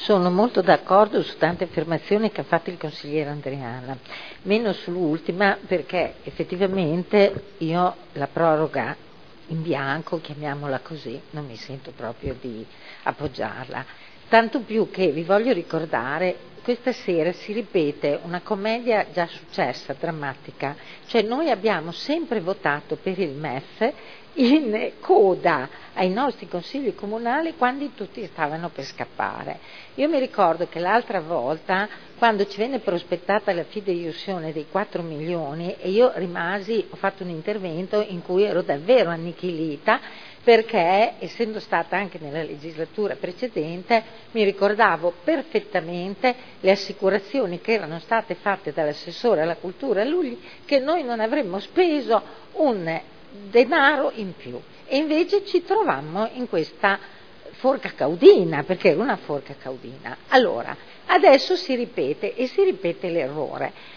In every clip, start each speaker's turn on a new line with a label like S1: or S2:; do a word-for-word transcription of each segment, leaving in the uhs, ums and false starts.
S1: sono molto d'accordo su tante affermazioni che ha fatto il consigliere Andreana, meno sull'ultima perché effettivamente io la proroga in bianco, chiamiamola così, non mi sento proprio di appoggiarla. Tanto più che vi voglio ricordare, questa sera si ripete una commedia già successa, drammatica, cioè noi abbiamo sempre votato per il M E F in coda ai nostri consigli comunali quando tutti stavano per scappare. Io mi ricordo che l'altra volta, quando ci venne prospettata la fideiussione dei quattro milioni, e io rimasi, ho fatto un intervento in cui ero davvero annichilita, perché essendo stata anche nella legislatura precedente mi ricordavo perfettamente le assicurazioni che erano state fatte dall'assessore alla cultura Lugli che noi non avremmo speso un denaro in più, e invece ci trovammo in questa forca caudina, perché era una forca caudina. Allora, adesso si ripete e si ripete l'errore.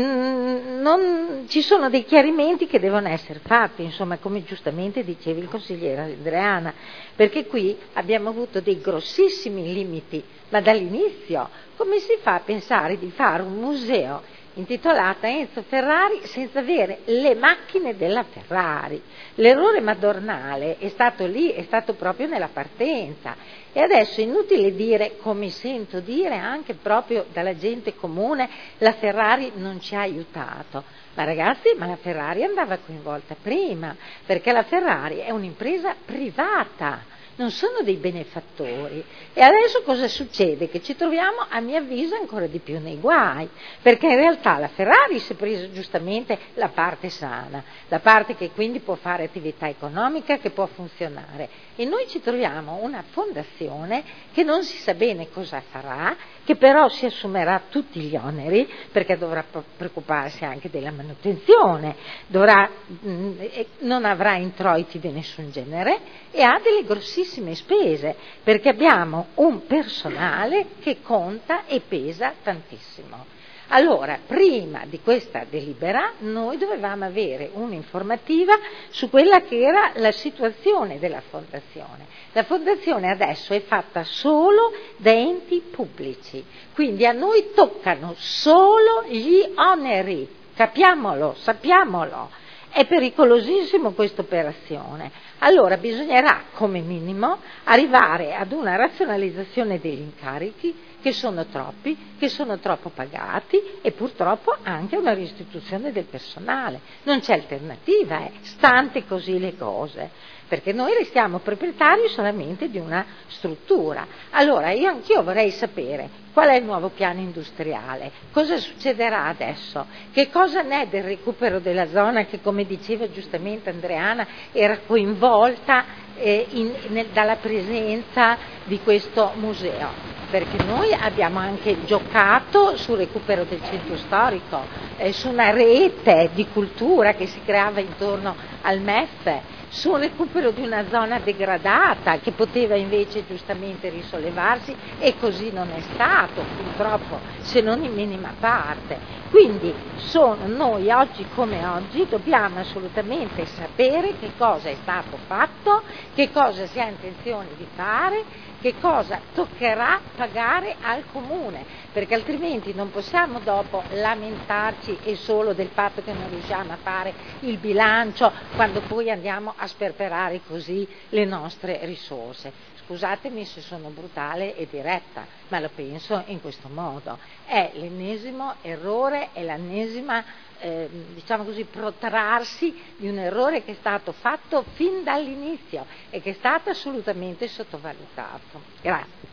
S1: Non, ci sono dei chiarimenti che devono essere fatti, insomma, come giustamente diceva il consigliere Andreana, perché qui abbiamo avuto dei grossissimi limiti, ma dall'inizio come si fa a pensare di fare un museo intitolata Enzo Ferrari senza avere le macchine della Ferrari? L'errore madornale è stato lì, è stato proprio nella partenza, e adesso è inutile dire, come sento dire anche proprio dalla gente comune, la Ferrari non ci ha aiutato. Ma ragazzi, ma la Ferrari andava coinvolta prima, perché la Ferrari è un'impresa privata, non sono dei benefattori. E adesso cosa succede? Che ci troviamo, a mio avviso, ancora di più nei guai, perché in realtà la Ferrari si è presa giustamente la parte sana, la parte che quindi può fare attività economica, che può funzionare, e noi ci troviamo una fondazione che non si sa bene cosa farà, che però si assumerà tutti gli oneri, perché dovrà preoccuparsi anche della manutenzione, dovrà, mh, non avrà introiti di nessun genere e ha delle grossissime spese, perché abbiamo un personale che conta e pesa tantissimo. Allora, prima di questa delibera noi dovevamo avere un'informativa su quella che era la situazione della fondazione. La fondazione adesso è fatta solo da enti pubblici, quindi a noi toccano solo gli oneri, capiamolo, sappiamolo. È pericolosissimo questa operazione. Allora bisognerà come minimo arrivare ad una razionalizzazione degli incarichi, che sono troppi, che sono troppo pagati, e purtroppo anche una restituzione del personale. Non c'è alternativa, eh, stante così le cose, perché noi restiamo proprietari solamente di una struttura. Allora io anch'io vorrei sapere qual è il nuovo piano industriale, cosa succederà adesso, che cosa n'è del recupero della zona che, come diceva giustamente Andreana, era coinvolta eh, in, nel, dalla presenza di questo museo, perché noi abbiamo anche giocato sul recupero del centro storico, eh, su una rete di cultura che si creava intorno al M E F, sul recupero di una zona degradata che poteva invece giustamente risollevarsi, e così non è stato purtroppo, se non in minima parte. Quindi sono, noi oggi come oggi dobbiamo assolutamente sapere che cosa è stato fatto, che cosa si ha intenzione di fare, che cosa toccherà pagare al comune, perché altrimenti non possiamo dopo lamentarci e solo del fatto che non riusciamo a fare il bilancio quando poi andiamo a sperperare così le nostre risorse. Scusatemi se sono brutale e diretta, ma lo penso in questo modo. È l'ennesimo errore, è l'ennesima, eh, diciamo così, protrarsi di un errore che è stato fatto fin dall'inizio e che è stato assolutamente sottovalutato. Grazie.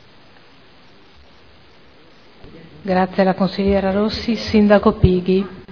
S2: Grazie alla consigliera Rossi. Sindaco Pighi.